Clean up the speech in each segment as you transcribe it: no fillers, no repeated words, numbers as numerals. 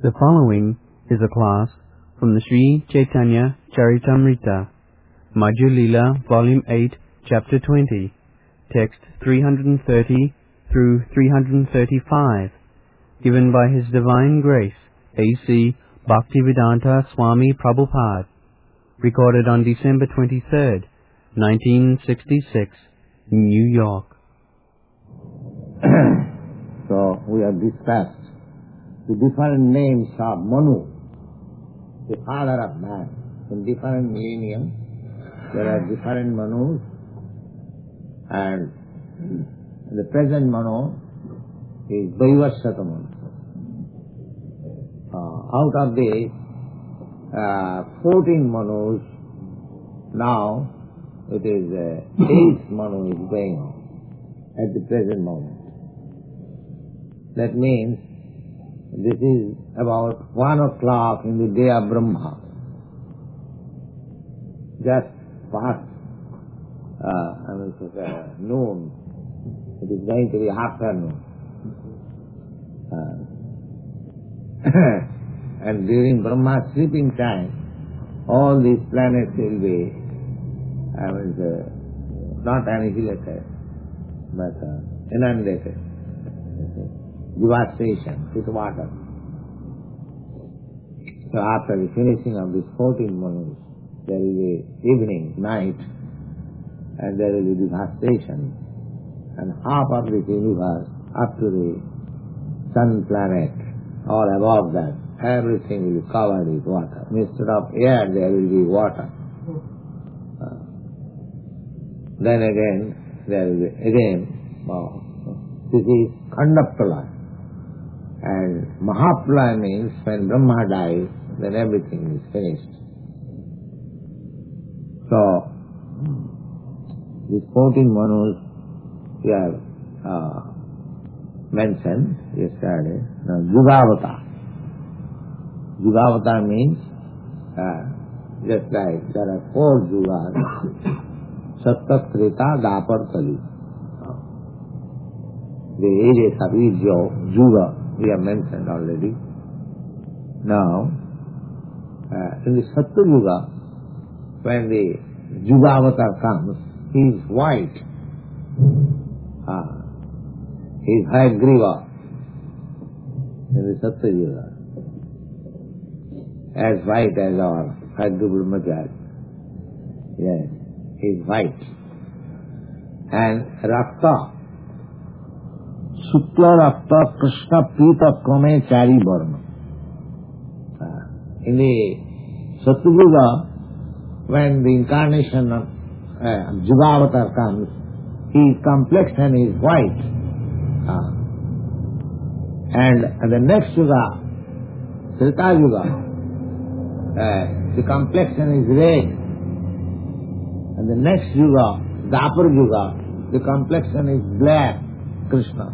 The following is a class from the Sri Chaitanya Charitamrita, Madhya Leela, Volume 8, Chapter 20, Text 330 through 335, given by His Divine Grace, A.C. Bhaktivedanta Swami Prabhupada, recorded on December 23rd, 1966, New York. So we have discussed the different names of Manu, the father of man. In different millennium, there are different Manus, and the present Manu is Vaivasvata Manu. Out of the 14 Manus, now it is 8th Manu is going on at the present moment. That means this is about 1 o'clock in the day of Brahma. Just past noon. It is going to be afternoon. And during Brahma's sleeping time, all these planets will be, not annihilated, but inundated. Devastation with water. So after the finishing of these 14 Manus, there will be evening, night, and there will be devastation. And half of this universe up to the sun planet, all above that, everything will be covered with water. Instead of air, there will be water. Then again, there will be this is Khandapala. And Mahapala means when Brahma dies, then everything is finished. So, these 14 Manus we have mentioned yesterday. Now, Yugavata. Yugavata means, just like there are 4 Yugas, Satta, Treta, Dapar, Kali. The ages of each Yuga we have mentioned already. Now, in the Satya Yuga, when the Yugavatar comes, he is white. He is Hayagriva in the Satya Yuga. As white as our Hayagriva Brahmacharya. Yes, he is white. And Rakta, Shukla Rakta Krishna Pita Kame Chari Varna. In the Satyuga, when the incarnation of Yugavatar comes, his complexion is white. And the next Yuga, Treta Yuga, the complexion is red. And the next Yuga, Dapar Yuga, the complexion is black, Krishna.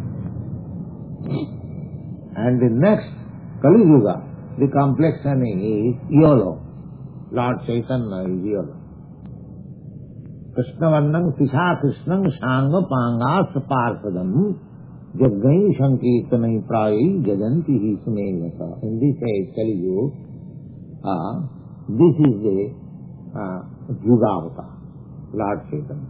And the next Kali Yuga, the complexion is yellow. Lord Chaitanya is yellow. Krishna Varnam Tisha Krishnam Shanga Panga Saparpadam Jagai Sankirtanai Prayi Jaganti Hisumevasa. In this age, Kali Yuga, this is the Yugavata, Lord Chaitanya.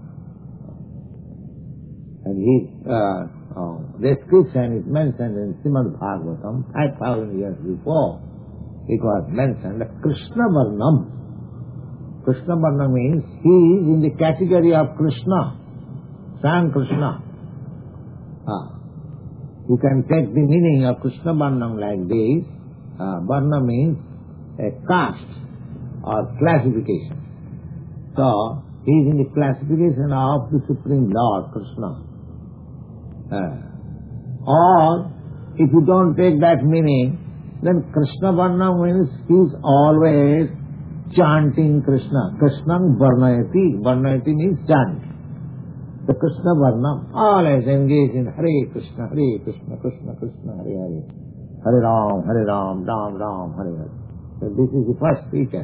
And his description is mentioned in Srimad Bhagavatam 5,000 years before. It was mentioned that Krishna Varnam. Krishna Varnam means he is in the category of Krishna, Sam Krishna. You can take the meaning of Krishna Varnam like this. Varna means a caste or classification. So, he is in the classification of the Supreme Lord, Krishna. Or, if you don't take that meaning, then Krishna Varna means he is always chanting Krishna. Krishnam Varnayati. Varnayati means chant. The Krishna Varna always engaged in Hare Krishna, Krishna Krishna, Hare Hare. Hare Ram, Ram Ram, Hare Hare. So this is the first feature.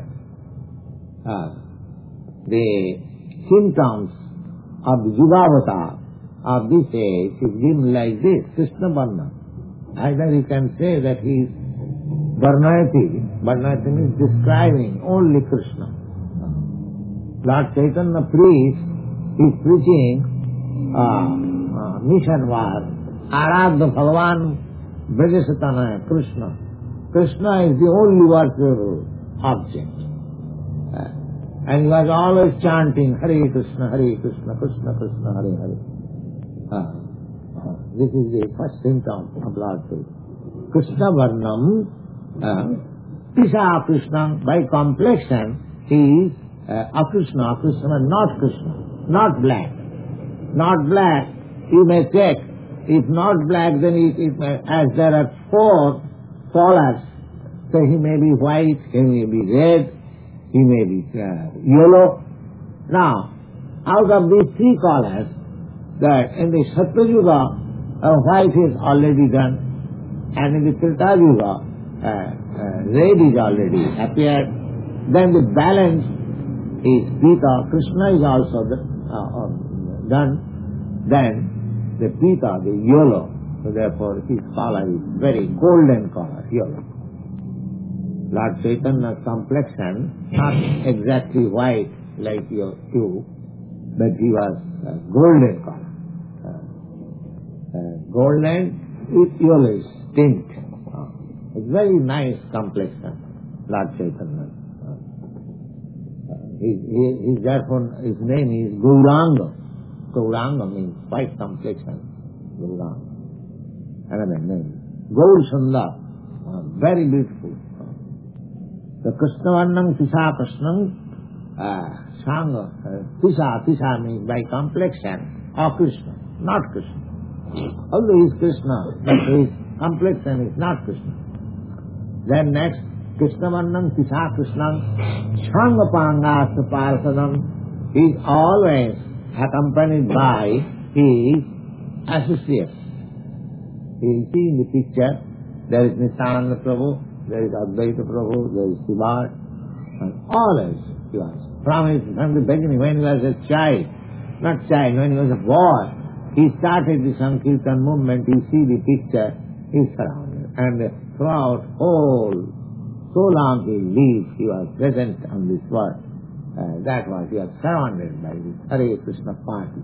The symptoms of the Yugavata of this age is given like this, Krishna Varna. Either you can say that he is Varnayati means describing only Krishna. Lord Chaitanya priest is preaching mission was Aradha Bhagavan Brajasatanaya Krishna. Krishna is the only worshipable object. And he was always chanting Hare Krishna, Krishna Krishna, Hare Hare. This is the first symptom of Lord Chaitanya. Krishna Varnam, Tisha Krishna, by complexion, he is Akrishna, not Krishna, not black. Not black, you may check. If not black, then it may, as there are 4 colors, so he may be white, he may be red, he may be yellow. Now, out of these 3 colors, that in the Satyayuga, white is already done, and in the Treta Yuga, red is already appeared. Then the balance is Pita. Krishna is also done. Then the Pita, the yellow, so therefore his color is very golden color, yellow. Lord Chaitanya's complexion, not exactly white like you, but he was golden color. Golden with yellowish tint. It's very nice complexion, Lord Chaitanya. Therefore his name is Gauranga. Gauranga means white complexion. Gauranga. Another name. Gaur Sundar. Very beautiful. The Krishna Varnam Tisha Krishnam Sangha. Tisha means by complexion of Krishna, not Krishna. Although he is Krishna, but his complexion is not Krishna. Then next, Krishna Varnam Tisha Krishnam Sangha Pangas Parsadam. He is always accompanied by his associates. You see in the picture, there is Nityananda Prabhu, there is Advaita Prabhu, there is Siddhartha, and always he was. From the beginning, when he was a child, when he was a boy, he started the Sankirtan movement. You see the picture, he is surrounded. And throughout so long he lived, he was present on this world. That was, he was surrounded by this Hare Krishna party.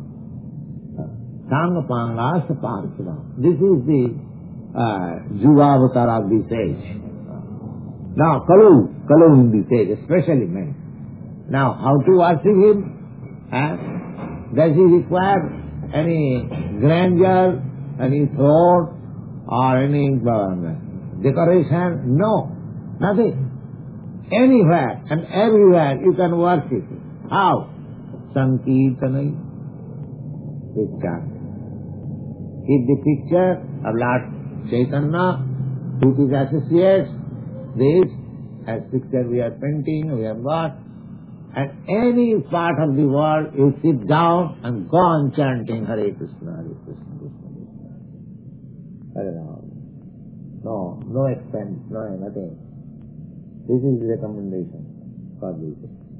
Sangha Pangasa Parsadam. This is the Jugavatar of this age. Now, Kalu in this age, especially men. Now, how to worship him? Does he require any grandeur, any throne, or any decoration? No, nothing. Anywhere and everywhere you can worship him. How? Sankirtanai. This chant. Keep the picture of Lord Chaitanya with his associates. This, as picture we are painting, we have got. And any part of the world, you sit down and go on chanting Hare Krishna, Hare Krishna, Krishna Krishna. Hare Rama. No expense, no nothing. This is the recommendation for this.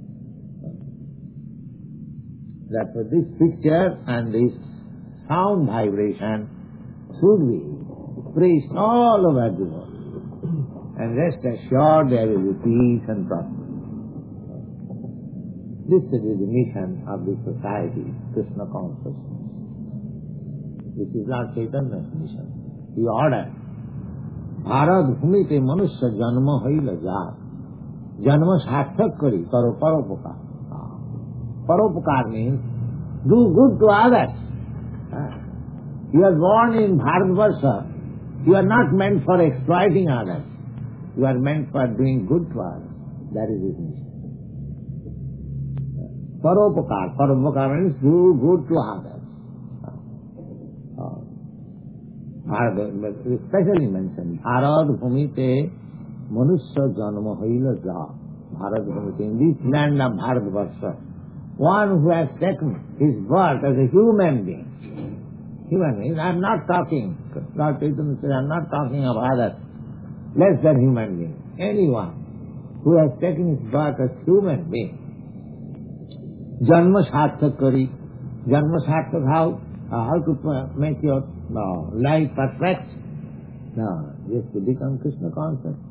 That for this picture and this sound vibration should be preached all over the world. And rest assured there will be peace and prosperity. This is the mission of this society, Krishna consciousness. This is Lord Chaitanya's mission. He ordered, Bharat bhumite manusya janma haila jat. Janma sarthak kari, karo paropakar. Paropakar means do good to others. You are born in Bharatvarsha. You are not meant for exploiting others. You are meant for doing good to others. That is his mission. Paropakar. Paropakar means do good to others. Especially mentioned, Bharat Bhumite Manusya Janma Haila Ja. Bharat Bhumite, in this land of Bharatvarsha, one who has taken his birth as a human being. Human being. I am not talking, Lord Chaitanya said, I am not talking of others, less than human being. Anyone who has taken his birth as human being. Janma sarthak kari. Janma sarthak, how to make your life perfect? No, just to become Krishna conscious.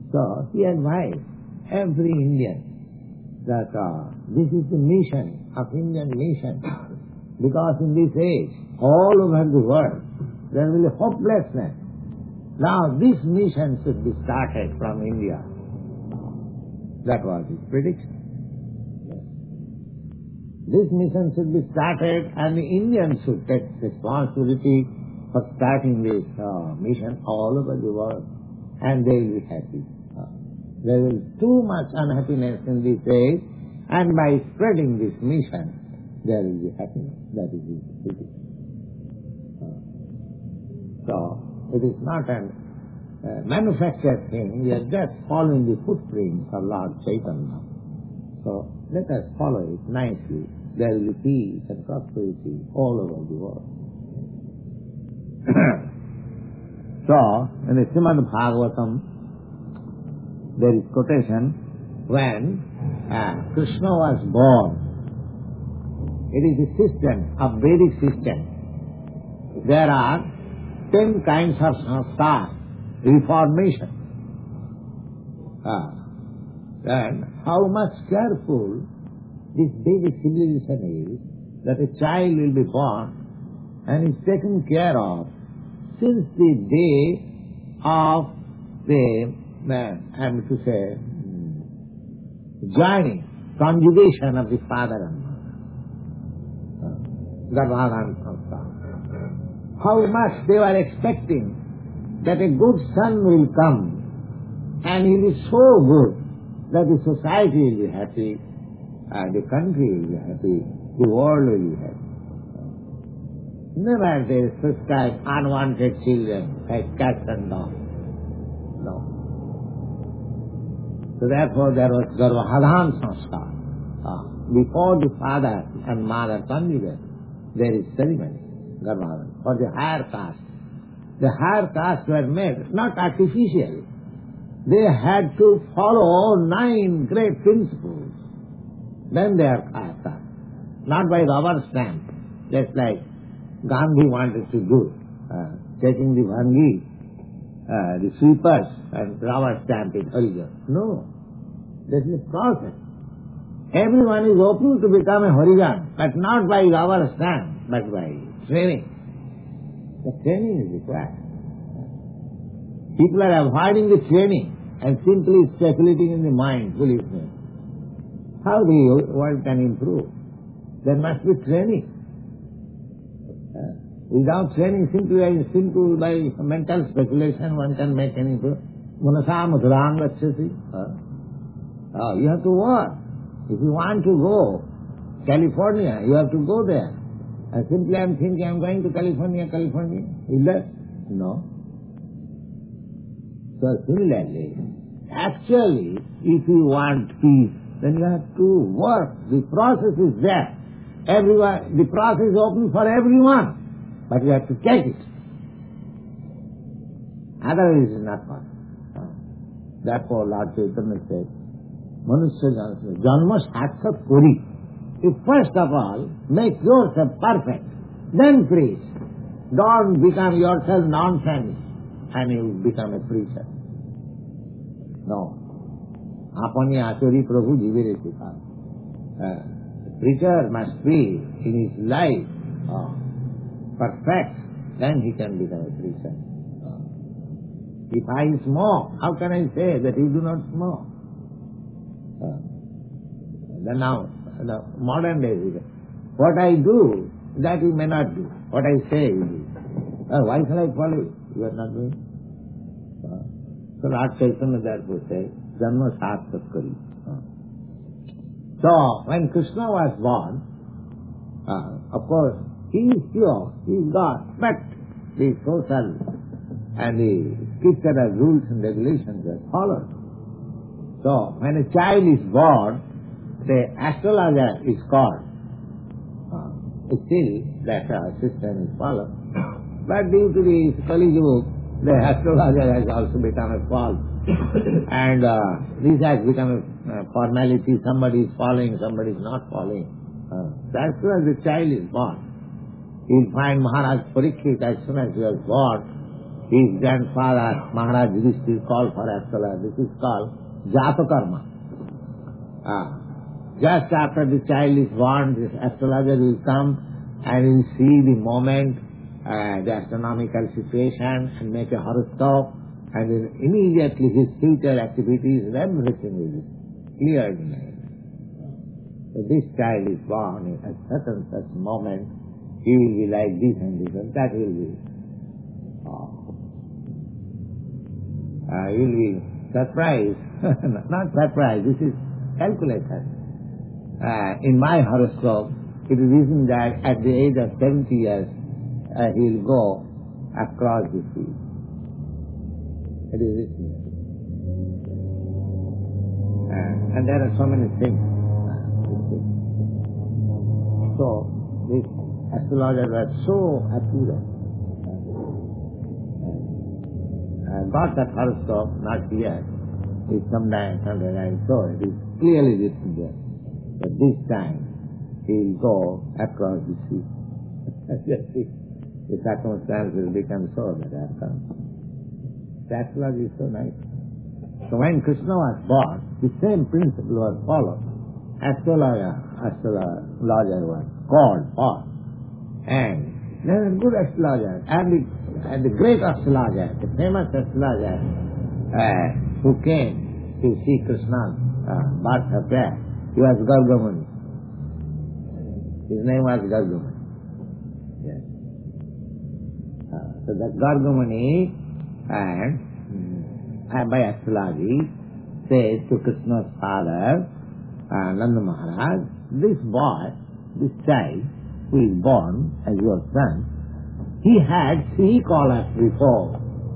So he advised every Indian that this is the mission of Indian mission, because in this age, all over the world, there will be hopelessness. Now this mission should be started from India. That was his prediction. This mission should be started, and the Indians should take responsibility for starting this mission all over the world, and they will be happy. There is too much unhappiness in this age, and by spreading this mission, there will be happiness. That is his prediction. So, it is not a manufactured thing. We are just following the footprints of Lord Chaitanya. So, let us follow it nicely. There will be peace and prosperity all over the world. So, in the Srimad Bhagavatam, there is quotation, when Krishna was born, it is a system, a Vedic system. There are 10 kinds of samskar, reformation. And how much careful this Vedic civilization is, that a child will be born and is taken care of since the day of the, joining, conjugation of the father and mother. Garbhadhan samskar. How much they were expecting that a good son will come, and he will be so good that the society will be happy, the country will be happy, the world will be happy. Never they prescribe unwanted children like cats and dogs. No. So therefore there was Garbhadhan samskar. Before the father and mother conjugate, there is ceremony, Garbhadhan, for the higher caste. The higher castes were made, not artificially. They had to follow 9 great principles. Then they are caste. Not by rubber stamp, just like Gandhi wanted to do, taking the bhangi, the sweepers, and rubber stamp it, Harijan. No, this is a process. Everyone is open to become a Harijan, but not by rubber stamp, but by training. The training is required. People are avoiding the training and simply speculating in the mind, foolishness. How the world can improve? There must be training. Without training, simple by mental speculation, one can make any improvement. Manasa madhurang gacchati. You have to work. If you want to go California, you have to go there. And simply I am thinking, I am going to California. Is that? No. So similarly, actually, if you want peace, then you have to work. The process is there. The process is open for everyone. But you have to take it. Otherwise it is not possible. Therefore Lord Chaitanya said, Manusya Janma Saksat Kori. You first of all make yourself perfect, then preach. Don't become yourself nonsense and you become a preacher. No. Apani Achari Prabhu Jivire Sikha. Preacher must be in his life perfect, then he can become a preacher. If I smoke, how can I say that you do not smoke? Then now, the modern days, what I do, that you may not do. What I say, you do. Why shall I follow you? You are not doing. So Lord Chaitanya therefore says, Janma Saksat Kari. So, when Krishna was born, of course, he is pure, he is God, but the social and the scriptural rules and regulations are followed. So, when a child is born, the astrologer is called. Still, that system is followed. But due to the Kali Yuga, the astrologer has also become a false. And this has become a formality. Somebody is following, somebody is not following. So as soon as the child is born, you'll find Maharaj Parikshit, as soon as he was born, his grandfather, Maharaj Yudhishthira, called for astrologer. This is called Jatakarma. Just after the child is born, this astrologer will come and will see the moment, the astronomical situation, and make a horoscope, and then immediately his future activities and everything is clear in him. So this child is born at such and such moment, he will be like this and this, and that will be. You will be surprised. Not surprised, this is calculated. In my horoscope, it is written that at the age of 70 years, he will go across the sea. It is written. And there are so many things. So, this astrologer was so accurate. I got that horoscope, not yet. It's sometime I saw it. It's clearly written there. But this time, he will go across the sea. The circumstances become so that I have come. The astrology is so nice. So when Krishna was born, the same principle was followed. Astrologer was called for. And there was a good astrologer, and the great astrologer, the famous astrologer, who came to see Krishna's birth affair. He was Gargamuni. His name was Gargamuni. Yes. So that Gargamuni and by astrology says to Krishna's father, Nanda Maharaj, this boy, this child who is born as your son, he had 3 collars before.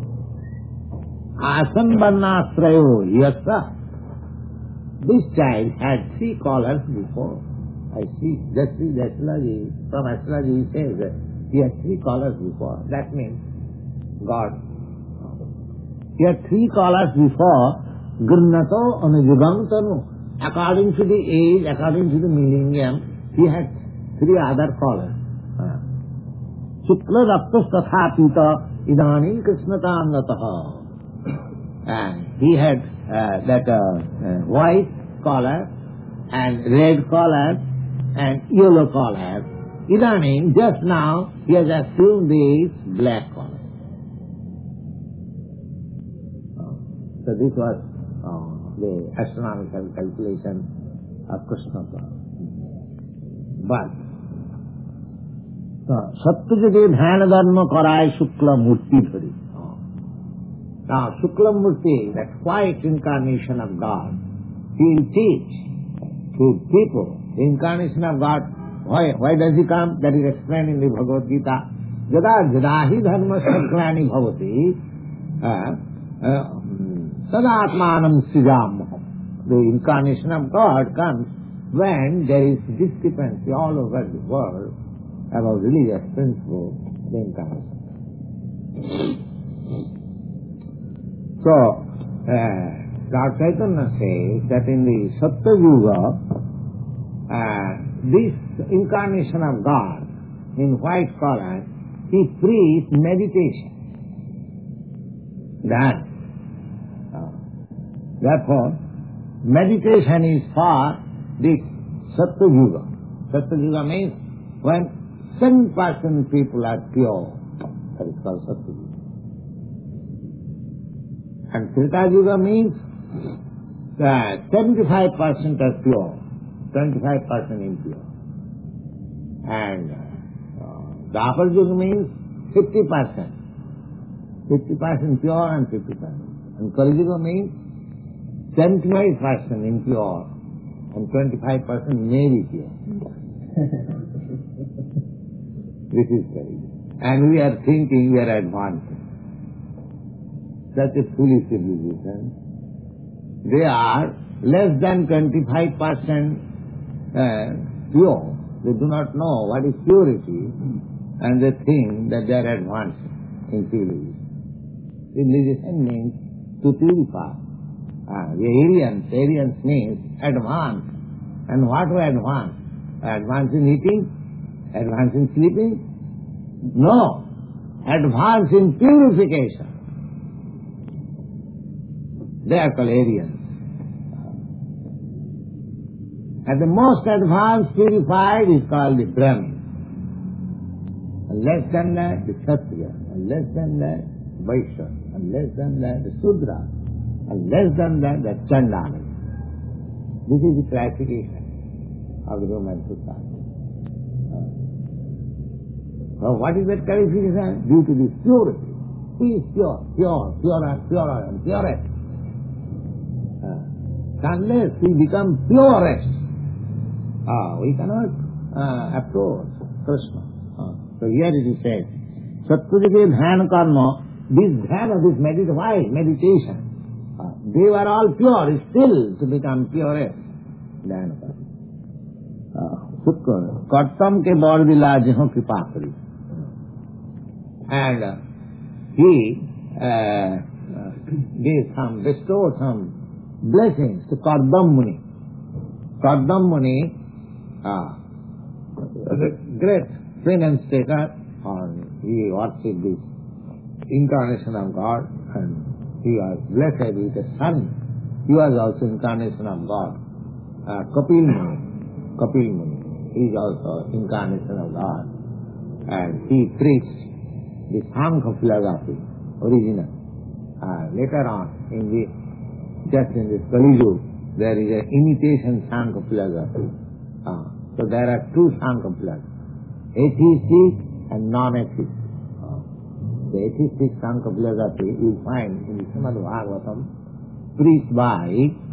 Asam Varnastrayo Yasa. This child had 3 collars before. I see, that's the astrology. From astrology he says that he had 3 collars before. That means God. He had 3 collars before. Gurnato Anujugantanu. According to the age, according to the millennium, he had 3 other collars. Shukla Raktas Tatha Pita Idani Krishnata Angataha. And he had that white collar and red collar and yellow collar. Idani, just now, he has assumed this black collar. So this was the astronomical calculation of Krishna. But Satyajage Dhana Dharma Karai Shukla Murti Thari. Now, Shukla Murti, that white incarnation of God, he will teach to people the incarnation of God. Why does he come? That is explained in the Bhagavad Gita. Jada jadahi dharma sakrani bhavati sadatmanam sijam. The incarnation of God comes when there is discrepancy all over the world about religious principles, the incarnation. So, Lord Chaitanya says that in the Satya Yuga, this incarnation of God in white collar, he preached meditation. Therefore, meditation is for this Satya Yuga. Satya Yuga means when 7% people are pure. That is called Satya Yuga. And Treta Yuga means that 75% are pure, 25% impure. And Dwapar Yuga means 50%. 50% pure and 50%. And Kali Yuga means 75% impure and 25% may be pure. This is Kali Yuga. And we are thinking we are advancing. Such a foolish civilization. They are less than 25% pure. They do not know what is purity, and they think that they are advancing in civilization. Civilization means to purify. The Aryans means advance. And what to advance? Advance in eating? Advance in sleeping? No. advanced in purification. They are called Aryans. And the most advanced purified is called the Brahmin. And less than that, the Kshatriya. And less than that, Vaishya. And less than that, the Sudra. And less than that, the Chandali. This is the classification of the human society. So what is that classification? Due to this purity. He is pure, purer and purest. Unless we become purest, we cannot approach Krishna. So here it is said, Sattva-jige dhyan karma, this dhyana, this meditation, they were all pure, still to become purest. Dhyana karma. Kartam ke baud dilaj ho kripa kari. And he bestowed some blessings to Kardam Muni. Kardam Muni, the great renunciator, he worshipped this incarnation of God, and he was blessed with a son. He was also incarnation of God. Kapil Muni, he is also incarnation of God, and he preached the Sankhya philosophy, original. Later on, just in this Kali Yuga, there is an imitation Sankhya philosophy. So there are two Sankhya philosophies, atheistic and non-atheistic. The atheistic Sankhya philosophy you find in the Srimad Bhagavatam, preached by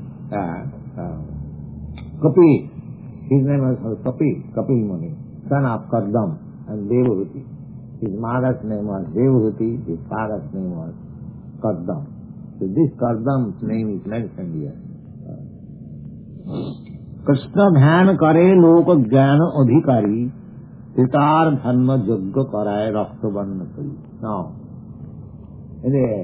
Kapil. His name was Kapil Muni, son of Kardam and Devahuti. His mother's name was Devahuti, his father's name was Kardam. So this Kardam's name is mentioned here. Krishna dhyan kare loka jnana adhikari, titar dhanma yajna karaye rakta varna kari. Now, in the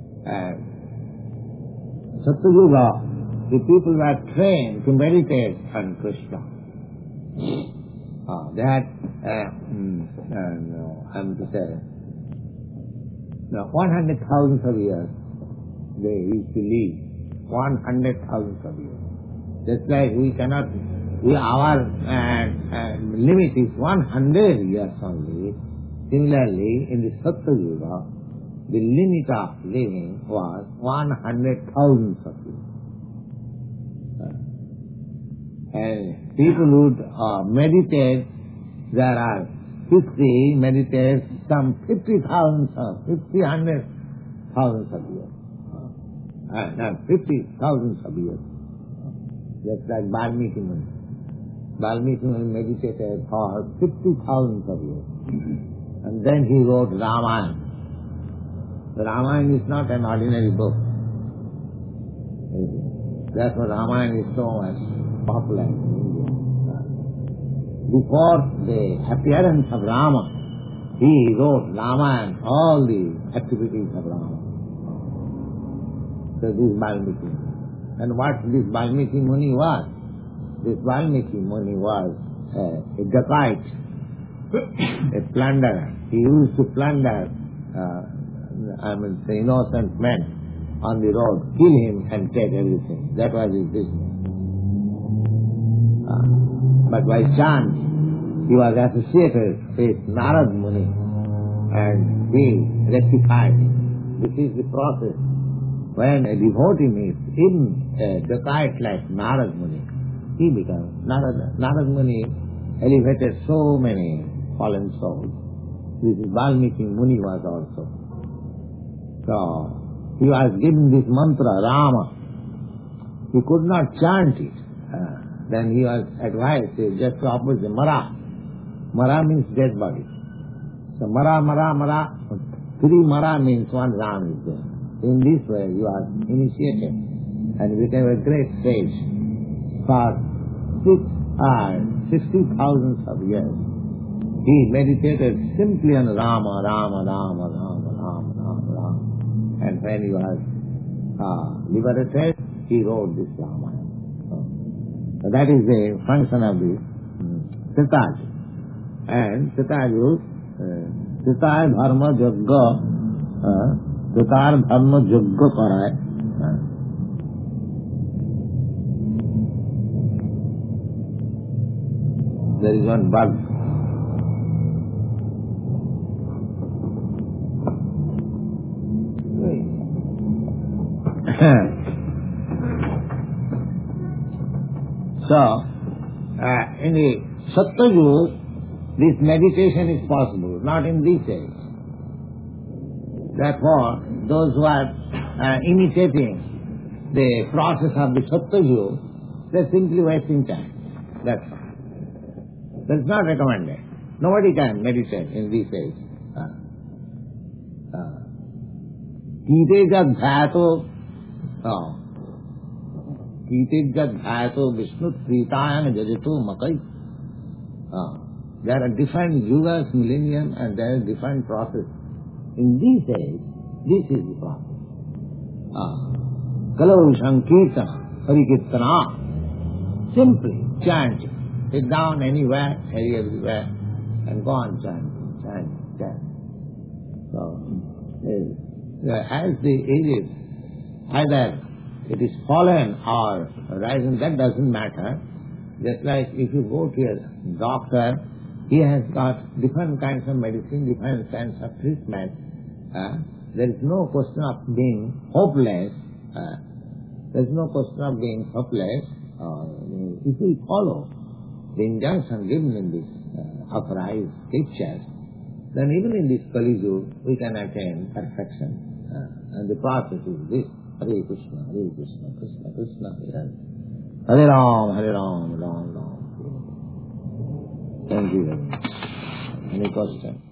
Satyuga, the people were trained to meditate on Krishna. They had, I'm to say, 100,000 of years they used to live. 100,000 of years. Just like we cannot, our limit is 100 years only. Similarly, in the Satyuga, the limit of living was 100,000 of years. And people would meditate, there are 50 meditate, some 50,000 of 100,000 of years. 50,000 of years. Just like Valmiki Muni. Valmiki Muni meditated for 50,000 of years. And then he wrote Ramayana. The Ramayana is not an ordinary book. Therefore Ramayana is so much popular in India. Before the appearance of Rama, he wrote Ramayana, all the activities of Rama. So this is Valmiki. And what this Valmiki Muni was? This Valmiki Muni was a dacoit, a plunderer. He used to plunder, the innocent men on the road, kill him and take everything. That was his business. But by chance, he was associated with Narad Muni, and he rectified him. This is the process. When a devotee meets in a dacoit like Narad Muni, he becomes Narad Muni elevated so many fallen souls. This is Valmiki Muni was also. So he was given this mantra, Rama. He could not chant it. Then he was advised, just to opposite, Mara. Mara means dead body. So Mara. Three Mara means one Ram is there. In this way you are initiated and became a great sage for 60,000 of years. He meditated simply on Rama. And when he was liberated, he wrote this Ramayana. So that is the function of the Satyaju. And Satyaju Tritar dharma yajna, Tritar dharma yajna karaye. There is one bug. So, in the Satyayuga, this meditation is possible, not in this age. Therefore, those who are imitating the process of the Satyayuga, they are simply wasting time. That's all. That's not recommended. Nobody can meditate in this age. Kite Jadbhyato Vishnu Pritayam Jajato Makai. There are different yugas, millennium, and there is different process. In this age, this is the process. Kalau Sankirtana, Harikirtana, simply chant. Sit down anywhere, everywhere, and go on chanting, chant. So, as the age is, either it is fallen or rising, that doesn't matter. Just like if you go to a doctor, he has got different kinds of medicine, different kinds of treatment. There is no question of being hopeless. There is no question of being hopeless. If we follow the injunction given in this authorized scriptures, then even in this Kali Yuga, we can attain perfection. And the process is this: Hare Krishna, Krishna Krishna, Hare Ram, Ram Ram. Thank you very much. Any question?